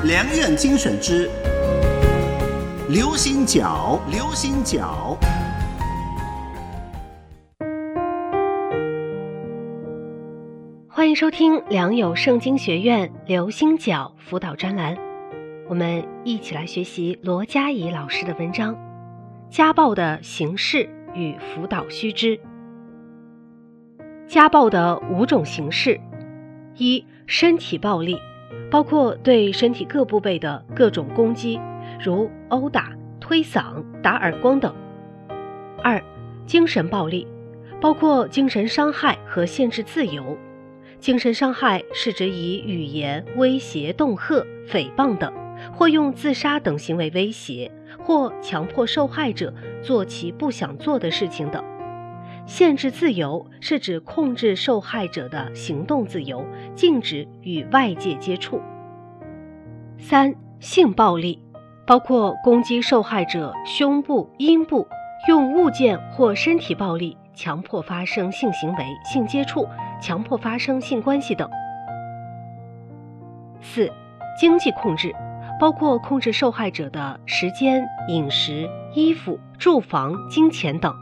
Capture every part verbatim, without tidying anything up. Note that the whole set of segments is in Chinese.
良苑精选之流行角，流行角。 欢迎收听良友圣经学院流星角辅导专栏，我们一起来学习罗佳怡老师的文章《家暴的形式与辅导须知》。家暴的五种形式：一、身体暴力，包括对身体各部位的各种攻击，如殴打、推搡、打耳光等；二、精神暴力，包括精神伤害和限制自由。精神伤害是指以语言威胁、恫吓、诽谤等，或用自杀等行为威胁，或强迫受害者做其不想做的事情等。限制自由是指控制受害者的行动自由，禁止与外界接触。三、性暴力，包括攻击受害者胸部、阴部，用物件或身体暴力强迫发生性行为、性接触，强迫发生性关系等。四、经济控制，包括控制受害者的时间、饮食、衣服、住房、金钱等。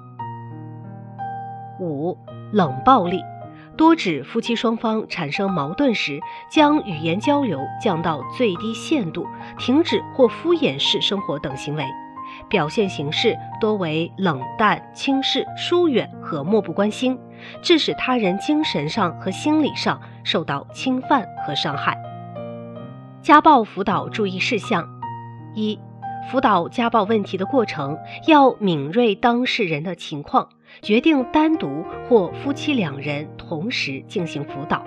五、冷暴力，多指夫妻双方产生矛盾时，将语言交流降到最低限度，停止或敷衍式生活等行为，表现形式多为冷淡、轻视、疏远和漠不关心，致使他人精神上和心理上受到侵犯和伤害。家暴辅导注意事项：一、辅导家暴问题的过程要敏锐当事人的情况，决定单独或夫妻两人同时进行辅导。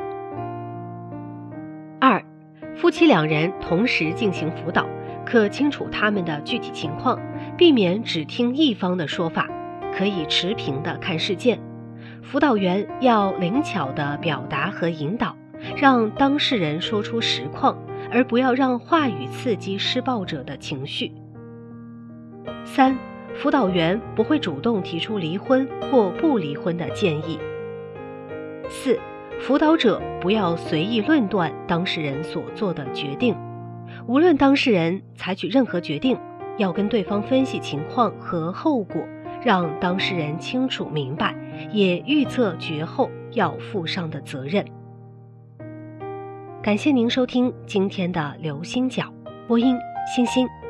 二、夫妻两人同时进行辅导，可清楚他们的具体情况，避免只听一方的说法，可以持平地看事件。辅导员要灵巧地表达和引导，让当事人说出实况，而不要让话语刺激施暴者的情绪。三、辅导员不会主动提出离婚或不离婚的建议。四、辅导者不要随意论断当事人所做的决定，无论当事人采取任何决定，要跟对方分析情况和后果，让当事人清楚明白，也预测决后要负上的责任。感谢您收听今天的流星角，播音星星。